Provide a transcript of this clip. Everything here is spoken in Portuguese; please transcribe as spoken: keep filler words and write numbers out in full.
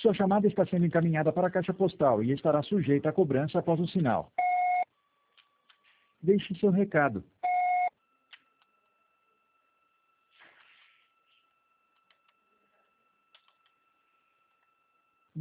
Sua chamada está sendo encaminhada para a caixa postal e estará sujeita a cobrança após o sinal. Deixe seu recado.